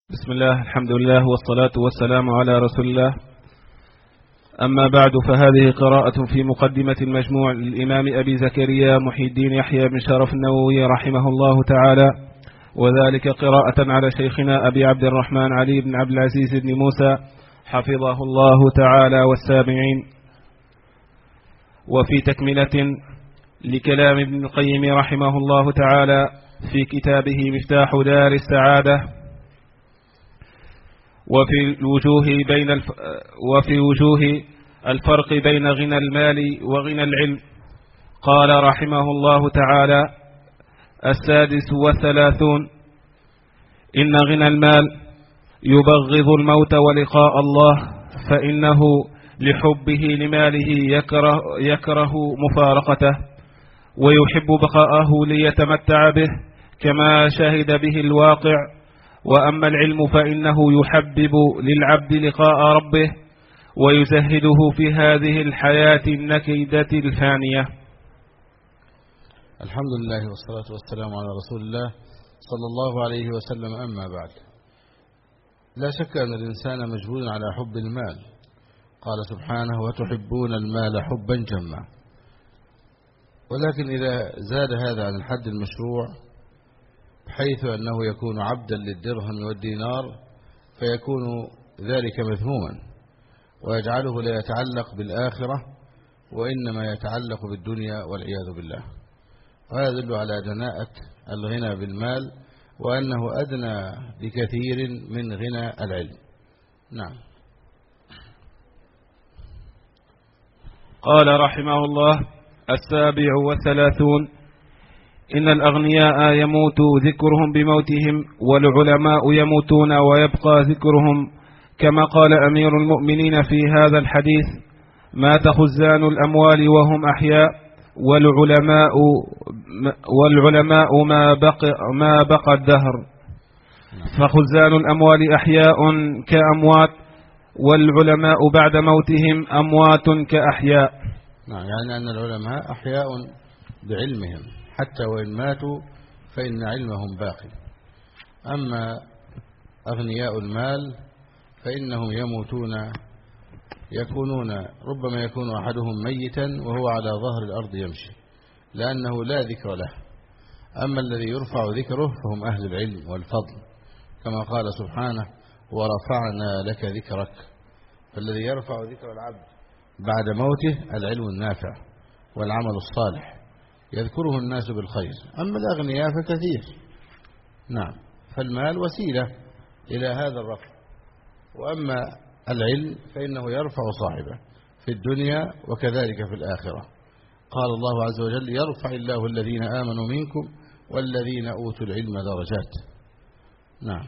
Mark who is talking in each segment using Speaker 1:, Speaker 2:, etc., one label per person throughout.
Speaker 1: بسم الله، الحمد لله، والصلاة والسلام على رسول الله. أما بعد، فهذه قراءة في مقدمة المجموع للإمام أبي زكريا محي الدين يحيى بن شرف النووي رحمه الله تعالى، وذلك قراءة على شيخنا أبي عبد الرحمن علي بن عبد العزيز بن موسى حفظه الله تعالى والسامعين. وفي تكملة لكلام ابن القيم رحمه الله تعالى في كتابه مفتاح دار السعادة، وفي وجوه الفرق بين غنى المال وغنى العلم، قال رحمه الله تعالى: 36. إن غنى المال يبغض الموت ولقاء الله، فإنه لحبه لماله يكره مفارقته، ويحب بقاءه ليتمتع به كما شهد به الواقع. وأما العلم فإنه يحبب للعبد لقاء ربه، ويزهده في هذه الحياة النكدة الفانية.
Speaker 2: الحمد لله والصلاة والسلام على رسول الله صلى الله عليه وسلم. أما بعد، لا شك أن الإنسان مجبول على حب المال. قال سبحانه: وتحبون المال حبا جما. ولكن إذا زاد هذا عن الحد المشروع، حيث أنه يكون عبدا للدرهم والدينار، فيكون ذلك مذموما، ويجعله لا يتعلق بالآخرة، وإنما يتعلق بالدنيا والعياذ بالله. وهذا يدل على دناءة الغنى بالمال، وأنه أدنى بكثير من غنى العلم. نعم.
Speaker 1: قال رحمه الله: 37. إن الأغنياء يموت ذكرهم بموتهم، والعلماء يموتون ويبقى ذكرهم، كما قال أمير المؤمنين في هذا الحديث: مات خزان الأموال وهم أحياء، والعلماء ما بقى الدهر. فخزان الأموال أحياء كأموات، والعلماء بعد موتهم أموات كأحياء.
Speaker 2: نعم، يعني أن العلماء أحياء بعلمهم، حتى وإن ماتوا فإن علمهم باقي. أما أغنياء المال فإنهم يموتون، ربما يكون أحدهم ميتا وهو على ظهر الأرض يمشي، لأنه لا ذكر له. أما الذي يرفع ذكره فهم أهل العلم والفضل، كما قال سبحانه: ورفعنا لك ذكرك. فالذي يرفع ذكر العبد بعد موته العلم النافع والعمل الصالح، يذكره الناس بالخير. أما الأغنياء فكثير. نعم، فالمال وسيلة إلى هذا الرفع. وأما العلم فإنه يرفع صاحبه في الدنيا وكذلك في الآخرة. قال الله عز وجل: يرفع الله الذين آمنوا منكم والذين أوتوا العلم درجات. نعم.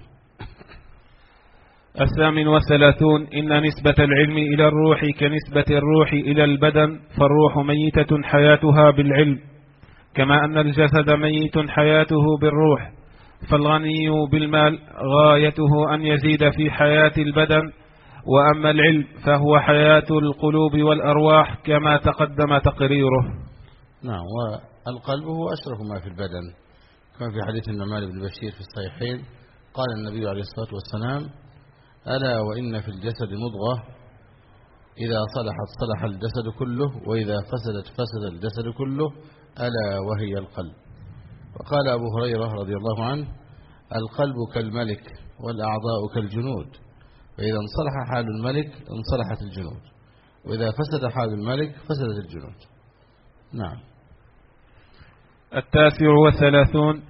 Speaker 1: 38. إن نسبة العلم إلى الروح كنسبة الروح إلى البدن، فالروح ميتة حياتها بالعلم، كما أن الجسد ميت حياته بالروح. فالغني بالمال غايته أن يزيد في حياة البدن، وأما العلم فهو حياة القلوب والأرواح، كما تقدم تقريره.
Speaker 2: نعم، والقلب هو أشرف ما في البدن، كما في حديث النعمان بن بشير في الصحيحين. قال النبي عليه الصلاة والسلام: ألا وإن في الجسد مضغة إذا صلحت صلح الجسد كله، وإذا فسدت فسد الجسد كله، ألا وهي القلب. وقال أبو هريرة رضي الله عنه: القلب كالملك والأعضاء كالجنود، فإذا انصلح حال الملك انصلحت الجنود، وإذا فسد حال الملك فسدت الجنود. نعم.
Speaker 1: 39.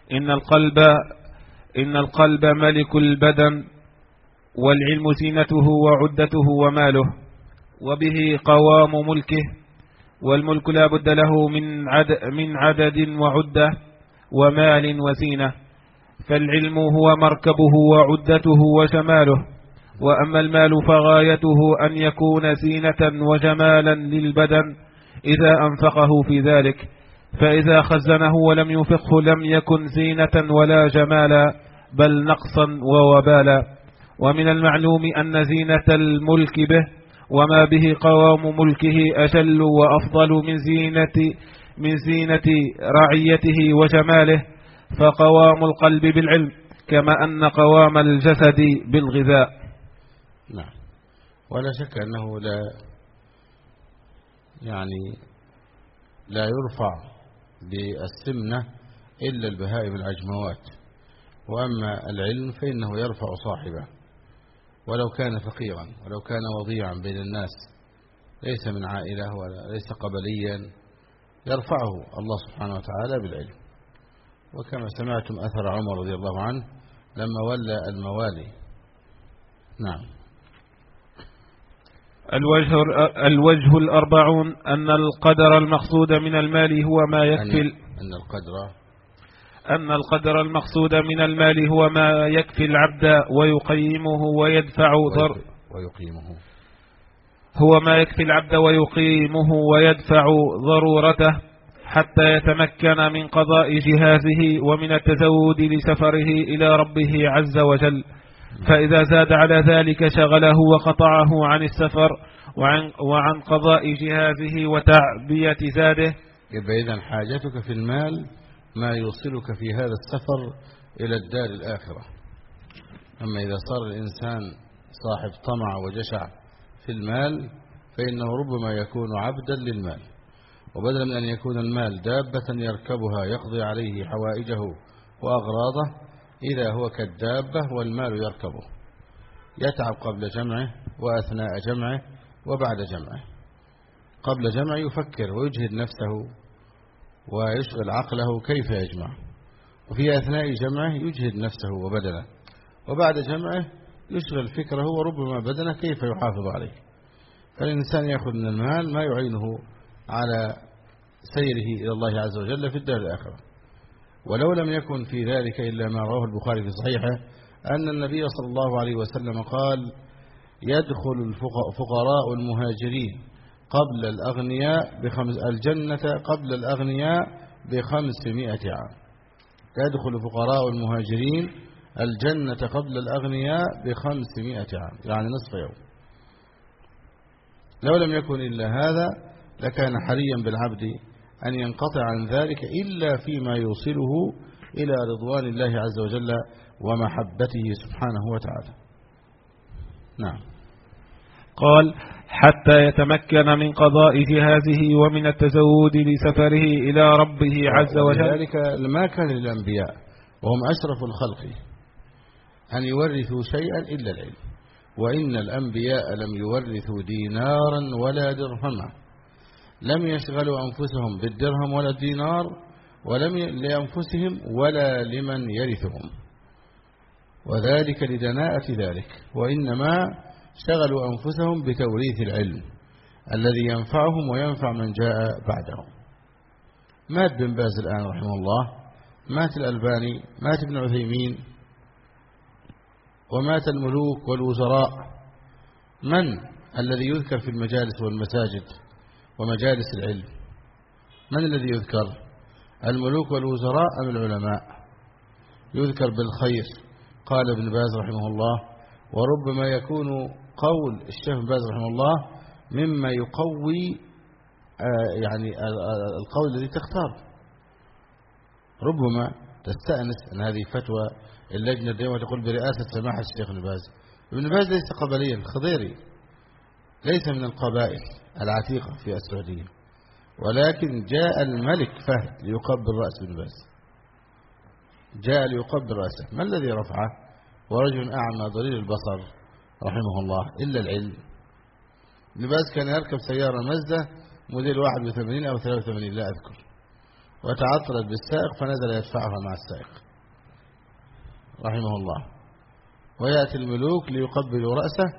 Speaker 1: إن القلب ملك البدن، والعلم زينته وعدته وماله، وبه قوام ملكه. والملك لا بد له من عدد وعدة ومال وزينة، فالعلم هو مركبه وعدته وجماله. وأما المال فغايته أن يكون زينة وجمالا للبدن إذا أنفقه في ذلك، فإذا خزنه ولم ينفقه لم يكن زينة ولا جمالا، بل نقصا ووبالا. ومن المعلوم أن زينة الملك به وما به قوام ملكه أجل وأفضل من زينة رعيته وجماله. فقوام القلب بالعلم كما أن قوام الجسد بالغذاء.
Speaker 2: نعم. ولا شك أنه لا يرفع بالسمنة إلا البهائم العجموات، وأما العلم فإنه يرفع صاحبه ولو كان فقيرا ولو كان وضيعا بين الناس، ليس من عائلة ولا ليس قبليا، يرفعه الله سبحانه وتعالى بالعلم. وكما سمعتم أثر عمر رضي الله عنه لما ولى الموالي. نعم.
Speaker 1: الوجه الأربعون أن القدر المقصود من المال هو ما يكفي أن القدر المقصود من المال هو ما يكفي العبد ويقيمه ويدفع ضرورته حتى يتمكن من قضاء جهازه ومن التزود لسفره إلى ربه عز وجل. فإذا زاد على ذلك شغله وقطعه عن السفر وعن قضاء جهازه وتعبية زاده.
Speaker 2: يبقى إذن حاجتك في المال ما يوصلك في هذا السفر إلى الدار الآخرة. أما إذا صار الإنسان صاحب طمع وجشع في المال فإنه ربما يكون عبدا للمال، وبدلا من أن يكون المال دابة يركبها يقضي عليه حوائجه وأغراضه، إذا هو كالدابة والمال يركبه، يتعب قبل جمعه وأثناء جمعه وبعد جمعه. قبل جمعه يفكر ويجهد نفسه ويشغل عقله كيف يجمع، وفي أثناء جمعه يجهد نفسه وبدنه، وبعد جمعه يشغل فكره وربما بدنه كيف يحافظ عليه. فالإنسان يأخذ من المال ما يعينه على سيره إلى الله عز وجل في الدار الآخرة. ولو لم يكن في ذلك إلا ما رواه البخاري في صحيحه أن النبي صلى الله عليه وسلم قال: يدخل الفقراء المهاجرين قبل الأغنياء الجنة قبل الأغنياء ب500 عام. يدخل فقراء المهاجرين الجنة قبل الأغنياء ب500 عام، يعني نصف يوم. لو لم يكن إلا هذا لكان حريا بالعبد أن ينقطع عن ذلك إلا فيما يوصله إلى رضوان الله عز وجل ومحبته سبحانه وتعالى. نعم.
Speaker 1: قال: حتى يتمكن من قضاء جهازه ومن التزود لسفره إلى ربه عز وجل.
Speaker 2: ذلك ما كان للأنبياء وهم أشرف الخلق أن يورثوا شيئا إلا العلم، وإن الأنبياء لم يورثوا دينارا ولا درهما، لم يشغلوا أنفسهم بالدرهم ولا الدينار، ولم لأنفسهم ولا لمن يرثهم، وذلك لدناءة ذلك، وإنما شغلوا أنفسهم بتوريث العلم الذي ينفعهم وينفع من جاء بعدهم. مات بن باز الآن رحمه الله، مات الألباني، مات ابن عثيمين، ومات الملوك والوزراء. من الذي يذكر في المجالس والمساجد ومجالس العلم؟ من الذي يذكر؟ الملوك والوزراء أم العلماء؟ يذكر بالخير. قال ابن باز رحمه الله: وربما يكون قول الشيخ ابن باز رحمه الله مما يقوي القول الذي تختار. ربما تستأنس أن هذه فتوى اللجنة الدائمة تقول برئاسة سماحة الشيخ ابن باز. ابن باز ليس قبليا، خضيري، ليس من القبائل العتيقة في السعودية، ولكن جاء الملك فهد ليقبل رأس ابن باز، جاء ليقبل رأسه. ما الذي رفعه؟ ورجل أعمى ضرير البصر رحمه الله، إلا العلم. ابن باز كان يركب سيارة مزدة موديل 81 أو 83 لا أذكر، وتعطلت بالسائق فنزل يدفعها مع السائق رحمه الله. ويأتي الملوك ليقبلوا رأسه،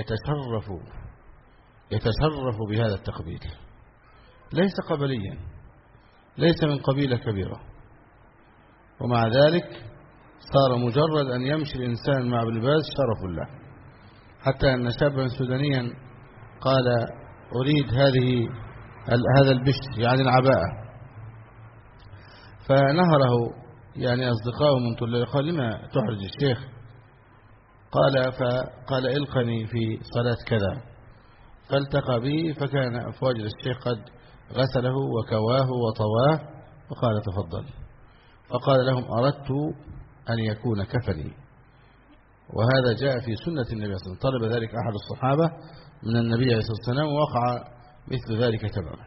Speaker 2: يتشرف بهذا التقبيل. ليس قبليا، ليس من قبيلة كبيرة، ومع ذلك صار مجرد أن يمشي الإنسان مع ابن باز شرف له، حتى أن شابا سودانيا قال: أريد هذا البشت، يعني العباءة، فنهره أصدقائه من طلاب، قال: لما تحرج الشيخ؟ فقال: إلقني في صلاة كذا، فالتقى به فوجد الشيخ قد غسله وكواه وطواه، وقال: تفضل. فقال لهم: أردت أن يكون كفني. وهذا جاء في سنة النبي صلى الله عليه وسلم، طلب ذلك أحد الصحابة من النبي عليه الصلاة والسلام ووقع مثل ذلك تبعا.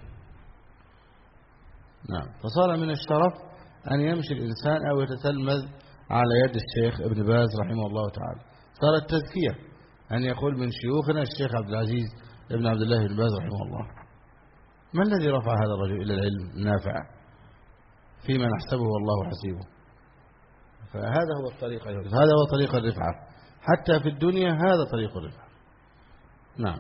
Speaker 2: نعم. فصار من الشرف أن يمشي الإنسان أو يتتلمذ على يد الشيخ ابن باز رحمه الله تعالى. صارت تزكية أن يقول من شيوخنا الشيخ عبد العزيز ابن عبد الله بن باز رحمه الله. ما الذي رفع هذا الرجل إلى العلم النافع فيما نحسبه والله حسيبه؟ فهذا هو الطريق، هذا هو طريق الرفعة حتى في الدنيا، هذا طريق الرفعة. نعم.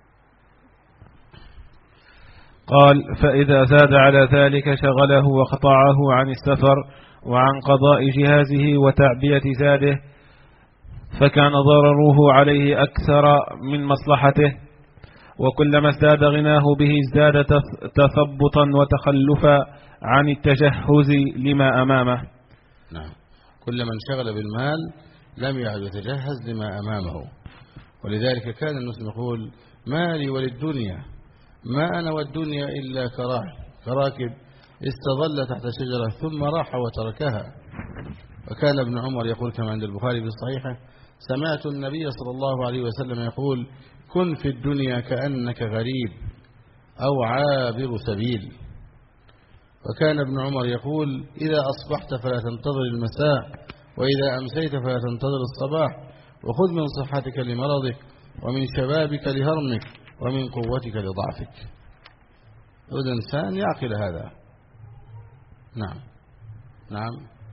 Speaker 1: قال: فإذا زاد على ذلك شغله وقطعه عن السفر وعن قضاء جهازه وتعبية زاده، فكان ضرره عليه أكثر من مصلحته، وكلما ازداد غناه به ازداد تثبطا وتخلفا عن التجهز لما أمامه.
Speaker 2: نعم. كلما انشغل بالمال لم يعد يتجهز لما أمامه. ولذلك كان المسلم يقول: مالي وللدنيا، ما أنا والدنيا إلا كراكب استظل تحت شجرة ثم راح وتركها. وكان ابن عمر يقول كما عند البخاري في صحيحه: سمعت النبي صلى الله عليه وسلم يقول: كن في الدنيا كأنك غريب أو عابر سبيل. وكان ابن عمر يقول: إذا أصبحت فلا تنتظر المساء، وإذا أمسيت فلا تنتظر الصباح، وخذ من صحتك لمرضك، ومن شبابك لهرمك، ومن قوتك لضعفك. يريد الإنسان يعقل هذا. نعم. نعم.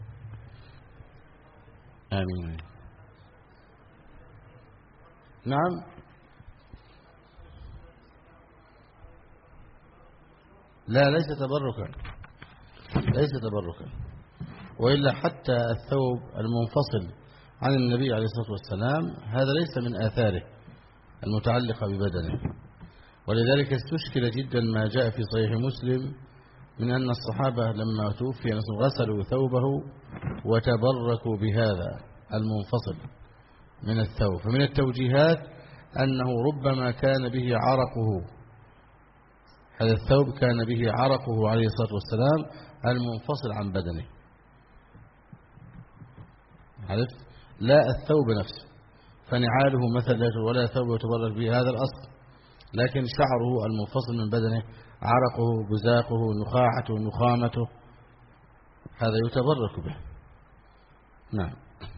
Speaker 2: آمين. نعم. لا، ليس تبركا، ليس تبركا. وإلا حتى الثوب المنفصل عن النبي عليه الصلاة والسلام هذا ليس من آثاره المتعلقة ببدنه. ولذلك استشكل جدا ما جاء في صحيح مسلم من أن الصحابة لما توفي غسلوا ثوبه وتبركوا بهذا المنفصل من الثوب. فمن التوجيهات أنه ربما كان به عرقه، هذا الثوب كان به عرقه عليه الصلاة والسلام المنفصل عن بدنه. عرفت؟ لا الثوب نفسه، فنعاله مثلا ولا ثوب يتبرك به، هذا الأصل. لكن شعره المنفصل من بدنه، عرقه، بزاقه، نخاعته، نخامته، هذا يتبرك به. نعم.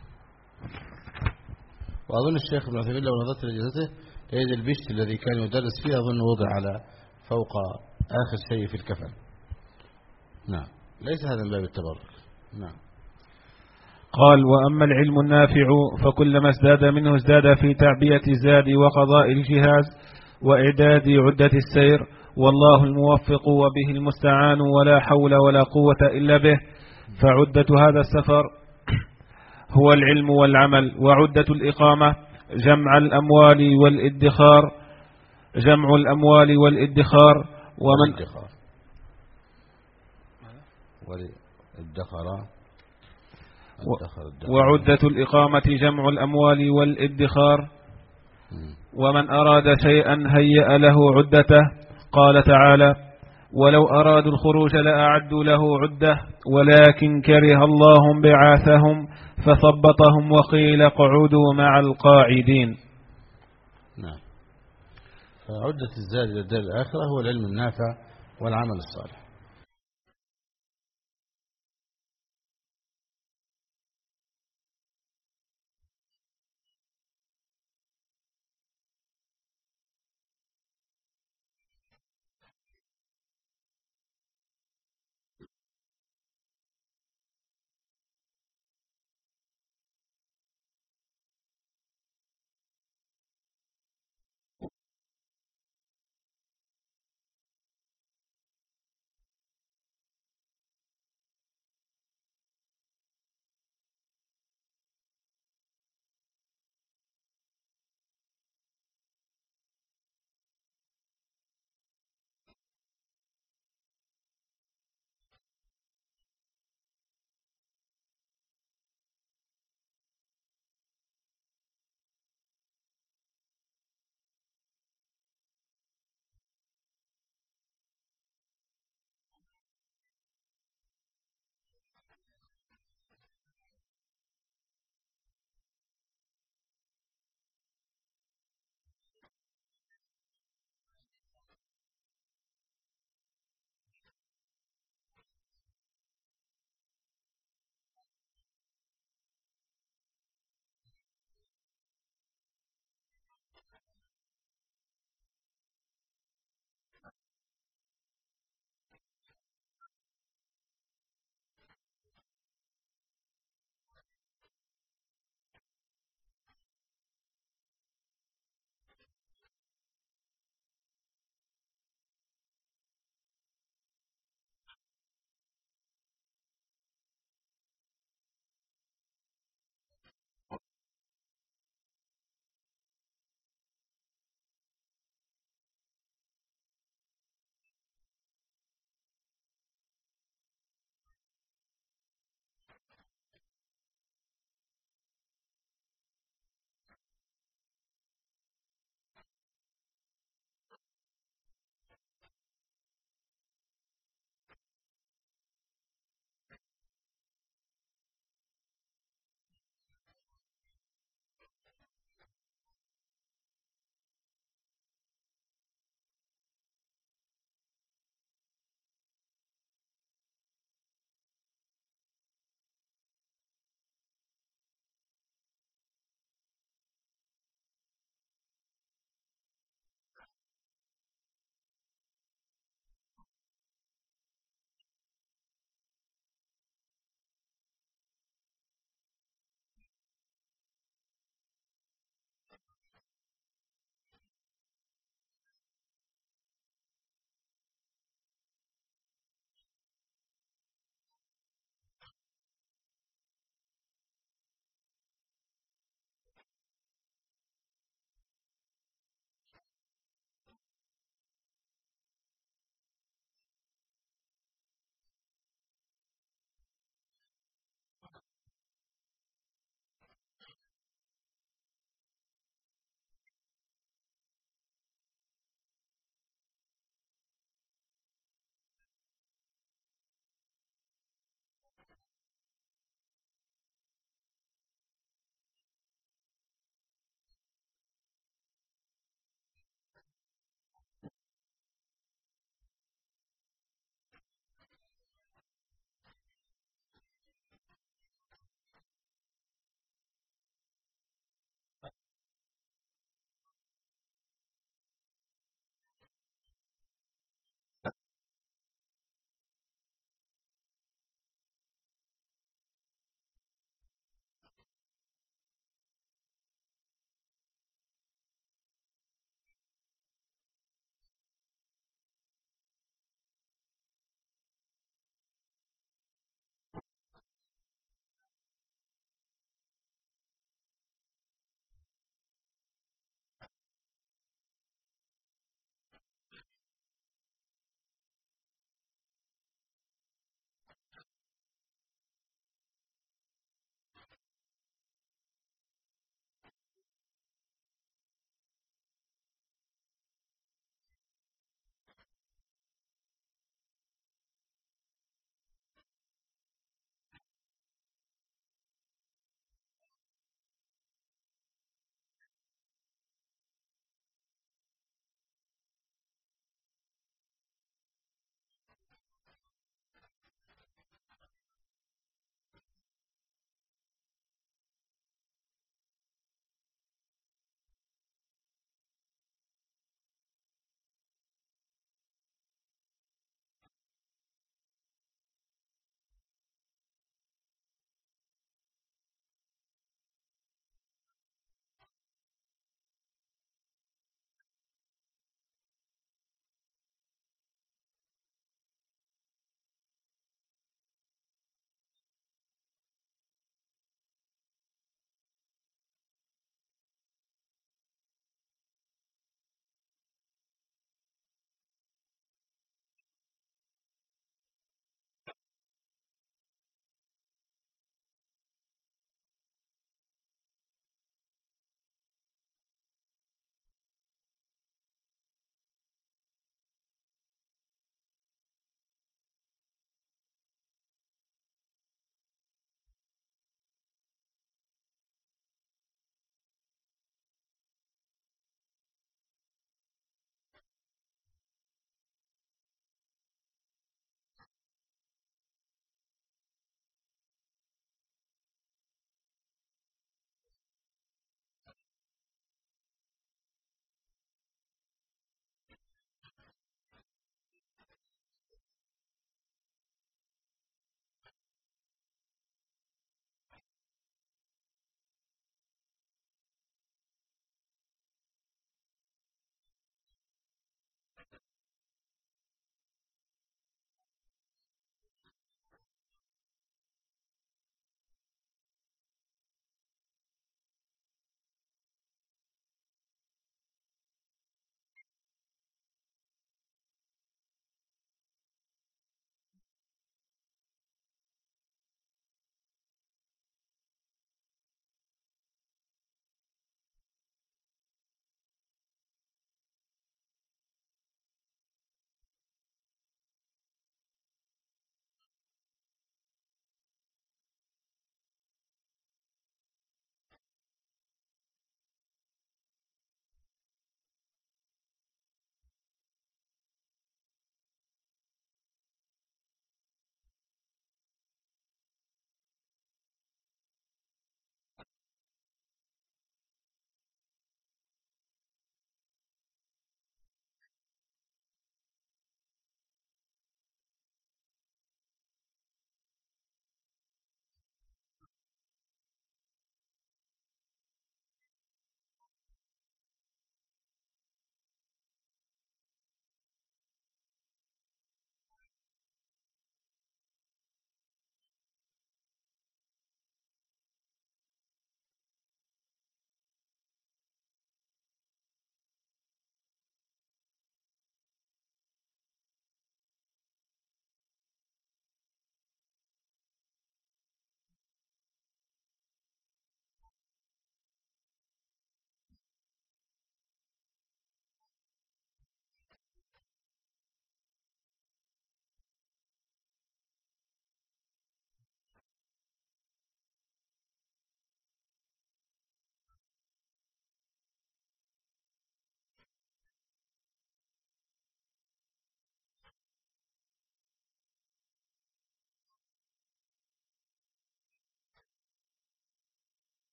Speaker 2: وأظن الشيخ ابن عثيمين لو نظرت لجلسته تجد البشت الذي كان يدرس فيه أظن وضع على فوق آخر شيء في الكفن. نعم. ليس هذا من باب التبرك. نعم.
Speaker 1: قال: وأما العلم النافع فكلما ازداد منه ازداد في تعبية الزاد وقضاء الجهاز وإعداد عدة السير، والله الموفق وبه المستعان، ولا حول ولا قوة إلا به. فعدة هذا السفر هو العلم والعمل، وعدة الإقامة جمع الأموال والإدخار وعدة الإقامة جمع الأموال والإدخار، ومن أراد شيئا هيأ له عدته. قال تعالى: ولو أرادوا الخروج لأعدوا له عدة ولكن كره الله بعاثهم فثبطهم وقيل اقعدوا مع القاعدين.
Speaker 2: نعم. فعدة الزاد إلى الدار الآخرة هو العلم النافع والعمل الصالح.